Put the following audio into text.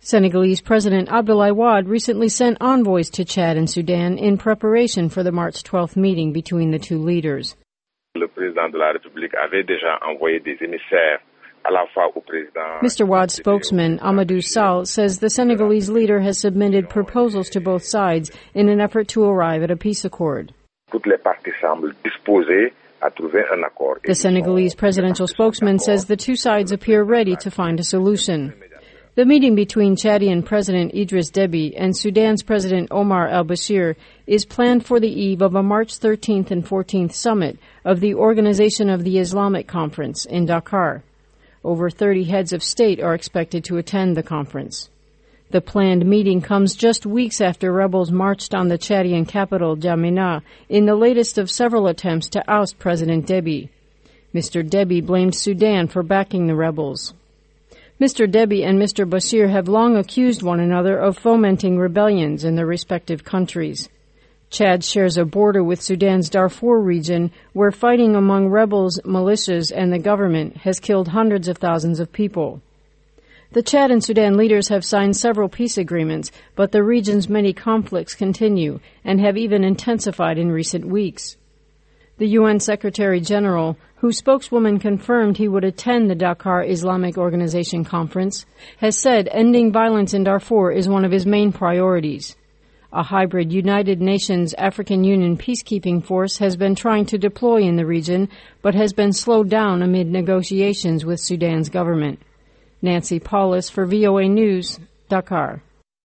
Senegalese President Abdoulaye Wade recently sent envoys to Chad and Sudan in preparation for the March 12th meeting between the two leaders. Le président de la République avait déjà envoyé des émissaires à la fois au président. Mr. Wade's spokesman, Amadou Sall, says the Senegalese leader has submitted proposals to both sides in an effort to arrive at a peace accord. Toutes les parties semblent disposées à trouver un accord. The Senegalese presidential spokesman says the two sides appear ready to find a solution. The meeting between Chadian President Idriss Déby and Sudan's President Omar al-Bashir is planned for the eve of a March 13th and 14th summit of the Organization of the Islamic Conference in Dakar. Over 30 heads of state are expected to attend the conference. The planned meeting comes just weeks after rebels marched on the Chadian capital, N'Djamena, in the latest of several attempts to oust President Déby. Mr. Déby blamed Sudan for backing the rebels. Mr. Déby and Mr. Bashir have long accused one another of fomenting rebellions in their respective countries. Chad shares a border with Sudan's Darfur region, where fighting among rebels, militias, and the government has killed hundreds of thousands of people. The Chad and Sudan leaders have signed several peace agreements, but the region's many conflicts continue and have even intensified in recent weeks. The UN Secretary General, whose spokeswoman confirmed he would attend the Dakar Islamic Organization conference, has said ending violence in Darfur is one of his main priorities. A hybrid United Nations African Union peacekeeping force has been trying to deploy in the region, but has been slowed down amid negotiations with Sudan's government. Nancy Paulus for VOA News, Dakar.